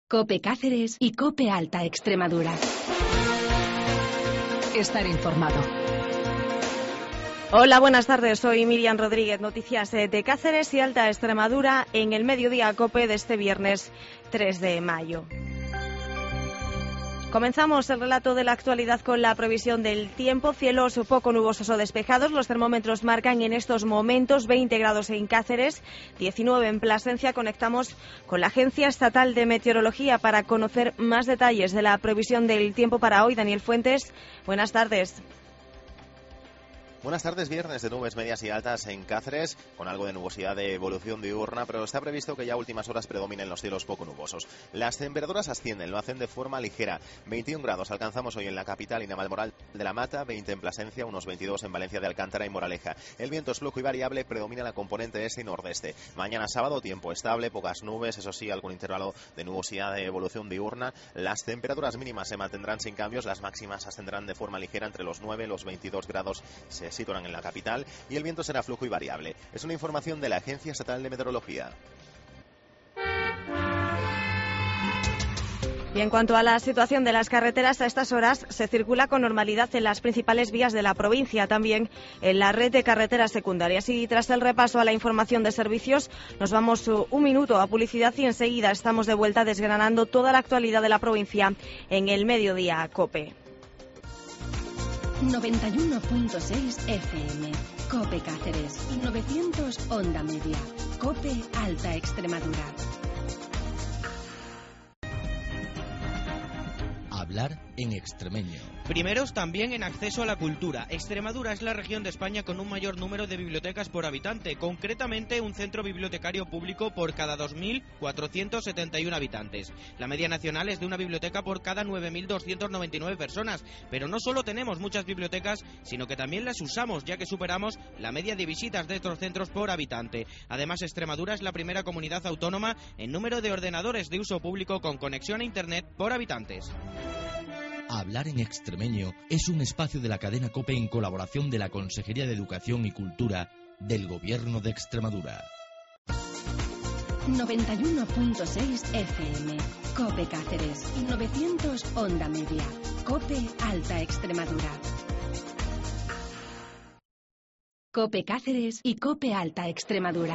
COPE Cáceres y COPE Alta Extremadura. Estar informado. Hola, buenas tardes. Soy Miriam Rodríguez. Noticias de Cáceres y Alta Extremadura en el Mediodía COPE de este viernes 3 de mayo. Comenzamos el relato de la actualidad con la previsión del tiempo. Cielos poco nubosos o despejados. Los termómetros marcan en estos momentos 20 grados en Cáceres, 19 en Plasencia. Conectamos con la Agencia Estatal de Meteorología para conocer más detalles de la previsión del tiempo para hoy. Daniel Fuentes, buenas tardes. Buenas tardes, viernes de nubes medias y altas en Cáceres, con algo de nubosidad de evolución diurna, pero está previsto que ya a últimas horas predominen los cielos poco nubosos. Las temperaturas ascienden, lo hacen de forma ligera. 21 grados alcanzamos hoy en la capital y Navalmoral de la Mata, 20 en Plasencia, unos 22 en Valencia de Alcántara y Moraleja. El viento es flojo y variable, predomina la componente este y nordeste. Mañana sábado, tiempo estable, pocas nubes, eso sí, algún intervalo de nubosidad de evolución diurna. Las temperaturas mínimas se mantendrán sin cambios, las máximas ascenderán de forma ligera entre los 9 y los 22 grados. Se situarán en la capital y el viento será flojo y variable. Es una información de la Agencia Estatal de Meteorología. Y en cuanto a la situación de las carreteras, a estas horas se circula con normalidad en las principales vías de la provincia, también en la red de carreteras secundarias. Y tras el repaso a la información de servicios, nos vamos un minuto a publicidad y enseguida estamos de vuelta desgranando toda la actualidad de la provincia en el Mediodía COPE. 91.6 FM, COPE Cáceres, 900 Onda Media, COPE Alta Extremadura. Hablar en extremeño. Primeros también en acceso a la cultura. Extremadura es la región de España con un mayor número de bibliotecas por habitante, concretamente un centro bibliotecario público por cada 2.471 habitantes. La media nacional es de una biblioteca por cada 9.299 personas, pero no solo tenemos muchas bibliotecas, sino que también las usamos, ya que superamos la media de visitas de estos centros por habitante. Además, Extremadura es la primera comunidad autónoma en número de ordenadores de uso público con conexión a Internet por habitantes. Hablar en extremeño es un espacio de la cadena COPE en colaboración de la Consejería de Educación y Cultura del Gobierno de Extremadura. 91.6 FM, COPE Cáceres, 900 Onda Media, COPE Alta Extremadura. COPE Cáceres y COPE Alta Extremadura.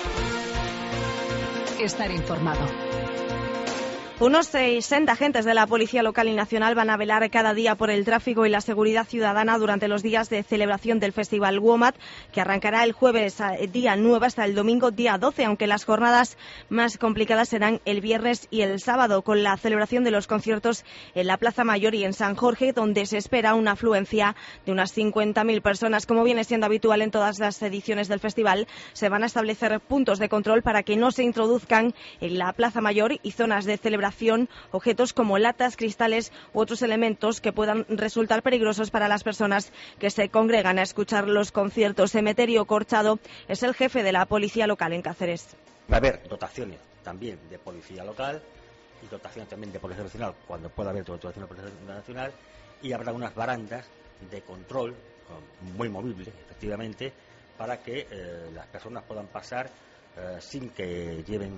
Estar informado. Unos 60 agentes de la Policía Local y Nacional van a velar cada día por el tráfico y la seguridad ciudadana durante los días de celebración del Festival WOMAD, que arrancará el jueves día 9 hasta el domingo día 12, aunque las jornadas más complicadas serán el viernes y el sábado, con la celebración de los conciertos en la Plaza Mayor y en San Jorge, donde se espera una afluencia de unas 50.000 personas. Como viene siendo habitual en todas las ediciones del festival, se van a establecer puntos de control para que no se introduzcan en la Plaza Mayor y zonas de celebración objetos como latas, cristales u otros elementos que puedan resultar peligrosos para las personas que se congregan a escuchar los conciertos. Emeterio Corchado es el jefe de la Policía Local en Cáceres. Va a haber dotaciones también de Policía Local y dotaciones también de Policía Nacional cuando pueda haber dotación de Policía Nacional, y habrá unas barandas de control muy movibles, efectivamente, para que las personas puedan pasar sin que lleven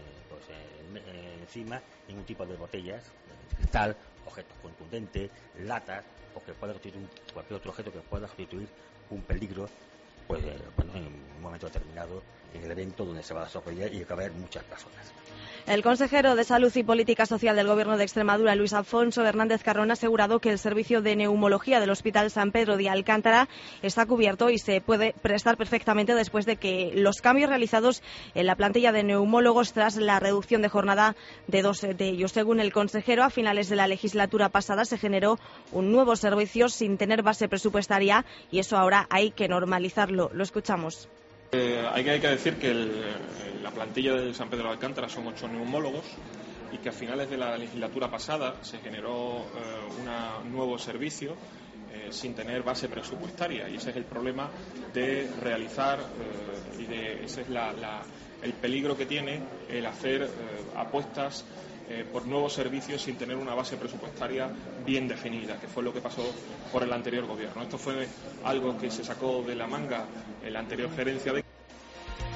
encima ningún tipo de botellas, cristal, objetos contundentes, latas, o que pueda constituir cualquier otro objeto que pueda constituir un peligro, pues en un momento determinado en el evento donde se va a desarrollar y que va a haber muchas personas. El consejero de Salud y Política Social del Gobierno de Extremadura, Luis Alfonso Hernández Carrón, ha asegurado que el servicio de neumología del Hospital San Pedro de Alcántara está cubierto y se puede prestar perfectamente después de que los cambios realizados en la plantilla de neumólogos tras la reducción de jornada de 2 de ellos. Según el consejero, a finales de la legislatura pasada se generó un nuevo servicio sin tener base presupuestaria y eso ahora hay que normalizarlo. Lo escuchamos. Hay que decir que la plantilla de San Pedro de Alcántara son 8 neumólogos y que a finales de la legislatura pasada se generó un nuevo servicio sin tener base presupuestaria, y ese es el problema de realizar ese es el peligro que tiene el hacer apuestas por nuevos servicios sin tener una base presupuestaria bien definida, que fue lo que pasó por el anterior gobierno. Esto fue algo que se sacó de la manga en la anterior gerencia de...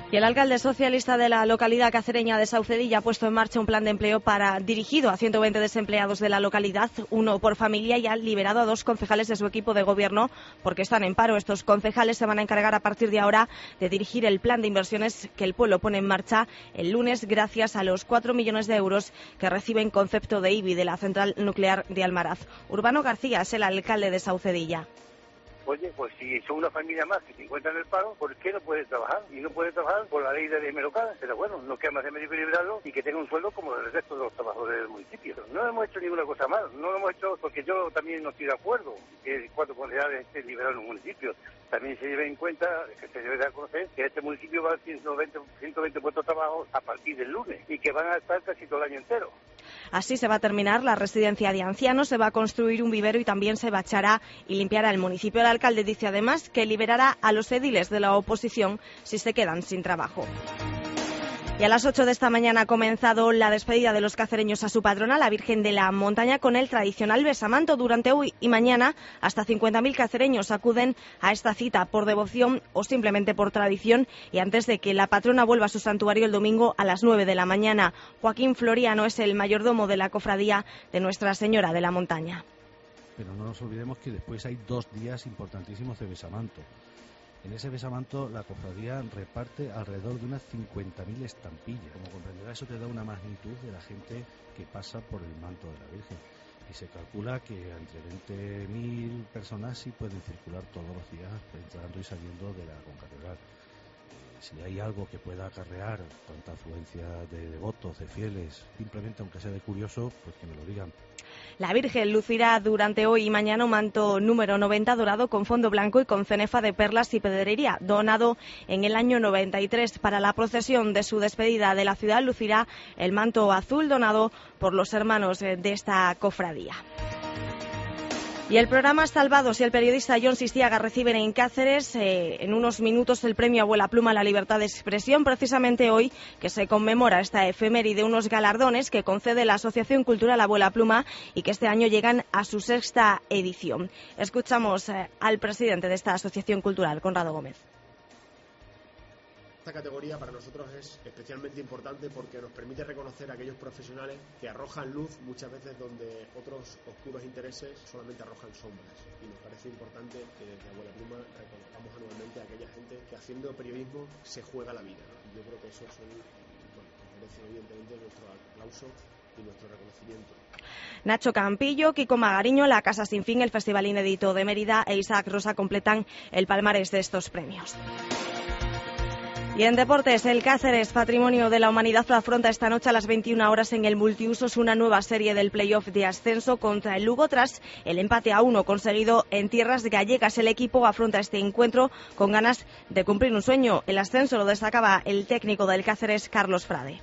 Y el alcalde socialista de la localidad cacereña de Saucedilla ha puesto en marcha un plan de empleo dirigido a 120 desempleados de la localidad, uno por familia, y ha liberado a 2 concejales de su equipo de gobierno porque están en paro. Estos concejales se van a encargar a partir de ahora de dirigir el plan de inversiones que el pueblo pone en marcha el lunes gracias a los 4 millones de euros que recibe en concepto de IBI de la central nuclear de Almaraz. Urbano García es el alcalde de Saucedilla. Oye, pues si son una familia más que se encuentra en el paro, ¿por qué no puede trabajar? Y no puede trabajar por la ley de régimen local. Pero bueno, no queda más de medio equilibrarlo y que tenga un sueldo como el resto de los trabajadores del municipio. No hemos hecho ninguna cosa mal, no lo hemos hecho porque yo también no estoy de acuerdo que 4 concejales estén liberados en un municipio. También se debe en cuenta, que se debe dar a conocer, que este municipio va a 120 puestos de trabajo a partir del lunes y que van a estar casi todo el año entero. Así se va a terminar la residencia de ancianos, se va a construir un vivero y también se bachará y limpiará el municipio. El alcalde dice además que liberará a los ediles de la oposición si se quedan sin trabajo. Y a las 8 de esta mañana ha comenzado la despedida de los cacereños a su patrona, la Virgen de la Montaña, con el tradicional besamanto. Durante hoy y mañana, hasta 50.000 cacereños acuden a esta cita por devoción o simplemente por tradición, y antes de que la patrona vuelva a su santuario el domingo a las 9 de la mañana. Joaquín Floriano es el mayordomo de la cofradía de Nuestra Señora de la Montaña. Pero no nos olvidemos que después hay 2 días importantísimos de besamanto. En ese besamanto la cofradía reparte alrededor de unas 50.000 estampillas. Como comprenderás, eso te da una magnitud de la gente que pasa por el manto de la Virgen. Y se calcula que entre 20.000 personas sí pueden circular todos los días entrando y saliendo de la concatedral. Si hay algo que pueda acarrear tanta afluencia de devotos, de fieles, simplemente aunque sea de curioso, pues que me lo digan. La Virgen lucirá durante hoy y mañana un manto número 90 dorado con fondo blanco y con cenefa de perlas y pedrería, donado en el año 93. Para la procesión de su despedida de la ciudad lucirá el manto azul donado por los hermanos de esta cofradía. Y el programa Salvados y el periodista Jon Sistiaga reciben en Cáceres en unos minutos el premio Abuela Pluma a la libertad de expresión, precisamente hoy que se conmemora esta efeméride, unos galardones que concede la Asociación Cultural Abuela Pluma y que este año llegan a su 6ª edición. Escuchamos al presidente de esta asociación cultural, Conrado Gómez. Esta categoría para nosotros es especialmente importante porque nos permite reconocer a aquellos profesionales que arrojan luz muchas veces donde otros oscuros intereses solamente arrojan sombras, y nos parece importante que desde Abuela Pluma reconozcamos anualmente a aquella gente que haciendo periodismo se juega la vida, ¿no? Yo creo que esos son, merecen evidentemente nuestro aplauso y nuestro reconocimiento. Nacho Campillo, Kiko Magariño, La Casa Sin Fin, el Festival Inédito de Mérida e Isaac Rosa completan el palmarés de estos premios. Y en deportes, el Cáceres, Patrimonio de la Humanidad, afronta esta noche a las 21 horas en el Multiusos una nueva serie del playoff de ascenso contra el Lugo tras el empate a 1 conseguido en tierras gallegas. El equipo afronta este encuentro con ganas de cumplir un sueño. El ascenso lo destacaba el técnico del Cáceres, Carlos Frade.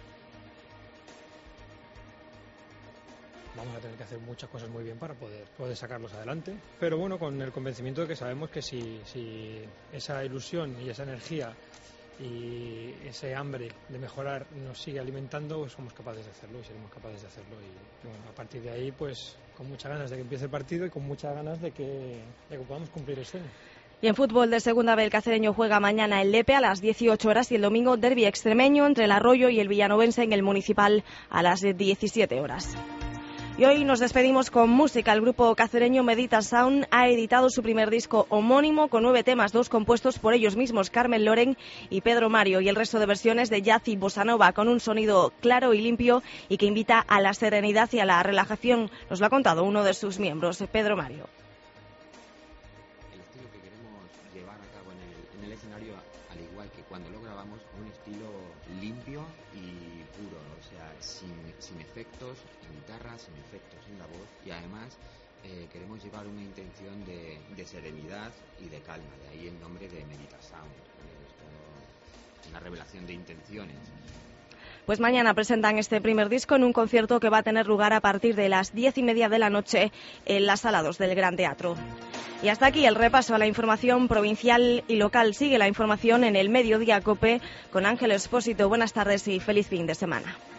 Vamos a tener que hacer muchas cosas muy bien para poder sacarlos adelante, pero bueno, con el convencimiento de que sabemos que si esa ilusión y esa energía y ese hambre de mejorar nos sigue alimentando, pues somos capaces de hacerlo y seremos capaces de hacerlo, y bueno, a partir de ahí pues con muchas ganas de que empiece el partido y con muchas ganas de que podamos cumplir el sueño. Y en fútbol de segunda B, el cacereño juega mañana en Lepe a las 18 horas y el domingo derbi extremeño entre el Arroyo y el Villanovense en el Municipal a las 17 horas. Y hoy nos despedimos con música. El grupo cacereño Medita Sound ha editado su primer disco homónimo con 9 temas, 2 compuestos por ellos mismos, Carmen Loren y Pedro Mario, y el resto de versiones de jazz y bossa nova, con un sonido claro y limpio y que invita a la serenidad y a la relajación. Nos lo ha contado uno de sus miembros, Pedro Mario. El estilo que queremos llevar a cabo en el escenario, al igual que cuando lo grabamos, un estilo limpio y puro, o sea, sin efectos en guitarra, sin efectos en la voz, y además queremos llevar una intención de serenidad y de calma, de ahí el nombre de Medita Sound, una revelación de intenciones. Pues mañana presentan este primer disco en un concierto que va a tener lugar a partir de las 10:30 de la noche en la Sala 2 del Gran Teatro. Y hasta aquí el repaso a la información provincial y local. Sigue la información en el Mediodía COPE con Ángel Expósito. Buenas tardes y feliz fin de semana.